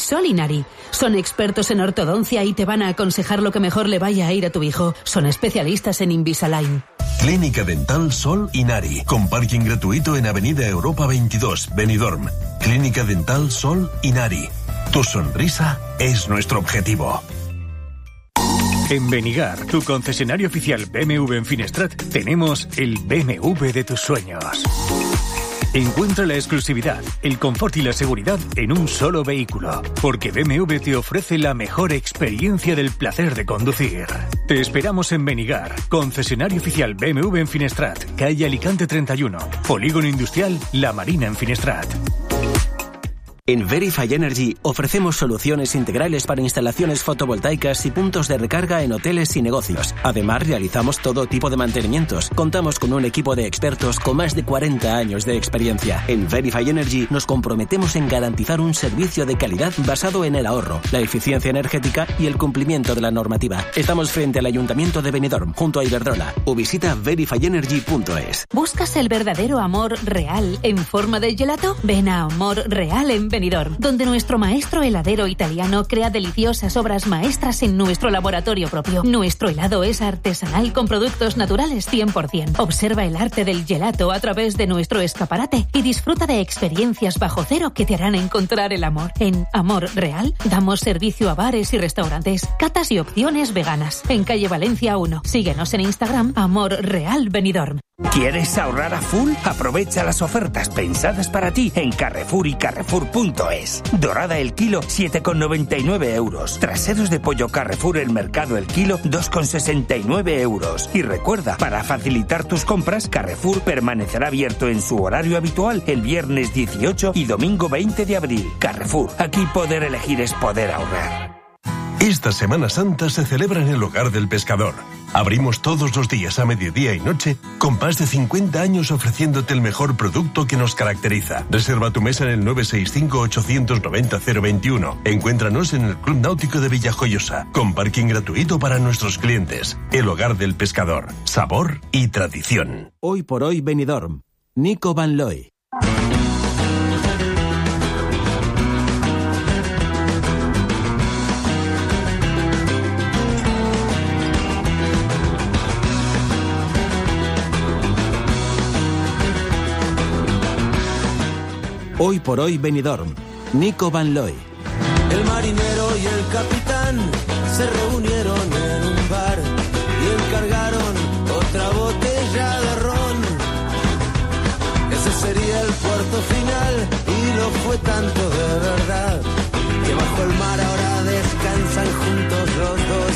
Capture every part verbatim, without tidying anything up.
Sol Inari. Son expertos en ortodoncia y te van a aconsejar lo que mejor le vaya a ir a tu hijo. Son especialistas en Invisalign. Clínica Dental Sol Inari, con parking gratuito en Avenida Europa veintidós, Benidorm. Clínica Dental Sol Inari. Tu sonrisa es nuestro objetivo. En Benigar, tu concesionario oficial B M W en Finestrat, tenemos el B M W de tus sueños. Encuentra la exclusividad, el confort y la seguridad en un solo vehículo, porque B M W te ofrece la mejor experiencia del placer de conducir. Te esperamos en Benigar, concesionario oficial B M W en Finestrat, calle Alicante treinta y uno, Polígono Industrial La Marina en Finestrat. En Verify Energy ofrecemos soluciones integrales para instalaciones fotovoltaicas y puntos de recarga en hoteles y negocios. Además, realizamos todo tipo de mantenimientos. Contamos con un equipo de expertos con más de cuarenta años de experiencia. En Verify Energy nos comprometemos en garantizar un servicio de calidad basado en el ahorro, la eficiencia energética y el cumplimiento de la normativa. Estamos frente al Ayuntamiento de Benidorm, junto a Iberdrola. O visita verify energy punto es. ¿Buscas el verdadero amor real en forma de gelato? Ven a Amor Real en Benidorm, donde nuestro maestro heladero italiano crea deliciosas obras maestras en nuestro laboratorio propio. Nuestro helado es artesanal con productos naturales cien por ciento. Observa el arte del gelato a través de nuestro escaparate y disfruta de experiencias bajo cero que te harán encontrar el amor. En Amor Real damos servicio a bares y restaurantes, catas y opciones veganas. En calle Valencia uno. Síguenos en Instagram, Amor Real Benidorm. ¿Quieres ahorrar a full? Aprovecha las ofertas pensadas para ti en Carrefour y Carrefour punto es. Dorada el kilo, siete con noventa y nueve euros. Traseros de pollo Carrefour el mercado el kilo, dos con sesenta y nueve euros. Y recuerda, para facilitar tus compras, Carrefour permanecerá abierto en su horario habitual el viernes dieciocho y domingo veinte de abril. Carrefour, aquí poder elegir es poder ahorrar. Esta Semana Santa se celebra en el Hogar del Pescador. Abrimos todos los días a mediodía y noche con más de cincuenta años ofreciéndote el mejor producto que nos caracteriza. Reserva tu mesa en el nueve seis cinco, ocho nueve cero, cero dos uno. Encuéntranos en el Club Náutico de Villajoyosa, con parking gratuito para nuestros clientes. El Hogar del Pescador. Sabor y tradición. Hoy por hoy Benidorm. Nico Van Looy. Hoy por hoy Benidorm. Nico Van Looy. El marinero y el capitán se reunieron en un bar y encargaron otra botella de ron. Ese sería el puerto final y lo fue tanto de verdad que bajo el mar ahora descansan juntos los dos.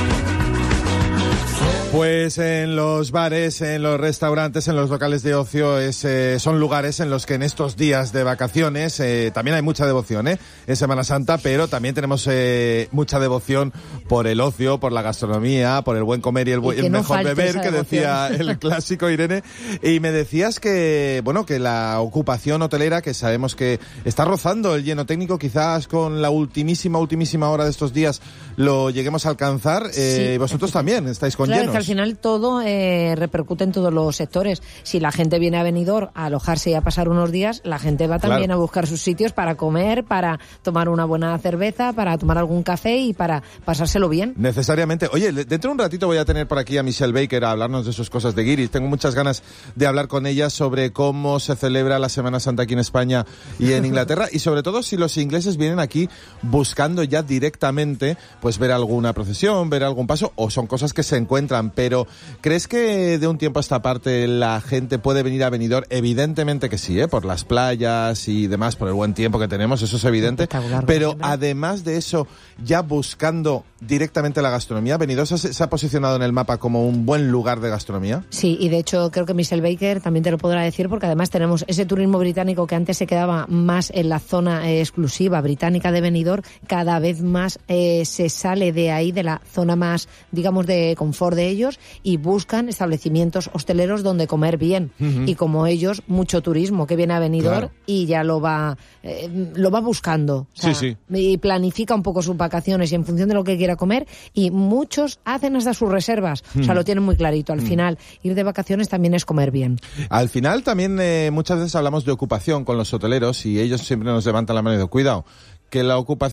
Pues en los bares, en los restaurantes, en los locales de ocio es, eh, son lugares en los que en estos días de vacaciones eh, también hay mucha devoción, ¿eh? Es Semana Santa, pero también tenemos eh, mucha devoción por el ocio, por la gastronomía, por el buen comer y el, buen, y el no mejor beber, que decía el clásico Irene. Y me decías que, bueno, que la ocupación hotelera, que sabemos que está rozando el lleno técnico, quizás con la ultimísima, ultimísima hora de estos días lo lleguemos a alcanzar. Eh, sí, vosotros también estáis con claro, llenos. Al final todo eh, repercute en todos los sectores. Si la gente viene a Benidorm a alojarse y a pasar unos días, la gente va también claro. a buscar sus sitios para comer, para tomar una buena cerveza, para tomar algún café y para pasárselo bien. Necesariamente. Oye, dentro de un ratito voy a tener por aquí a Michelle Baker a hablarnos de sus cosas de guiris. Tengo muchas ganas de hablar con ella sobre cómo se celebra la Semana Santa aquí en España y en Inglaterra y sobre todo si los ingleses vienen aquí buscando ya directamente pues ver alguna procesión, ver algún paso o son cosas que se encuentran. Pero, ¿crees que de un tiempo a esta parte la gente puede venir a Benidorm? Evidentemente que sí, ¿eh? Por las playas y demás, por el buen tiempo que tenemos, eso es evidente. Pero además de eso, ya buscando directamente la gastronomía, ¿Benidorm se, se ha posicionado en el mapa como un buen lugar de gastronomía? Sí, y de hecho creo que Michelle Baker también te lo podrá decir, porque además tenemos ese turismo británico que antes se quedaba más en la zona eh, exclusiva británica de Benidorm, cada vez más eh, se sale de ahí, de la zona más, digamos, de confort de ellos y buscan establecimientos hosteleros donde comer bien. Uh-huh. Y como ellos, mucho turismo que viene a Benidorm claro. y ya lo va eh, lo va buscando. O sea, sí, sí. Y planifica un poco sus vacaciones y en función de lo que quiera comer, y muchos hacen hasta sus reservas. Uh-huh. O sea, lo tienen muy clarito. Al uh-huh. final, ir de vacaciones también es comer bien. Al final también eh, muchas veces hablamos de ocupación con los hoteleros y ellos siempre nos levantan la mano y dicen, cuidado, que la ocupación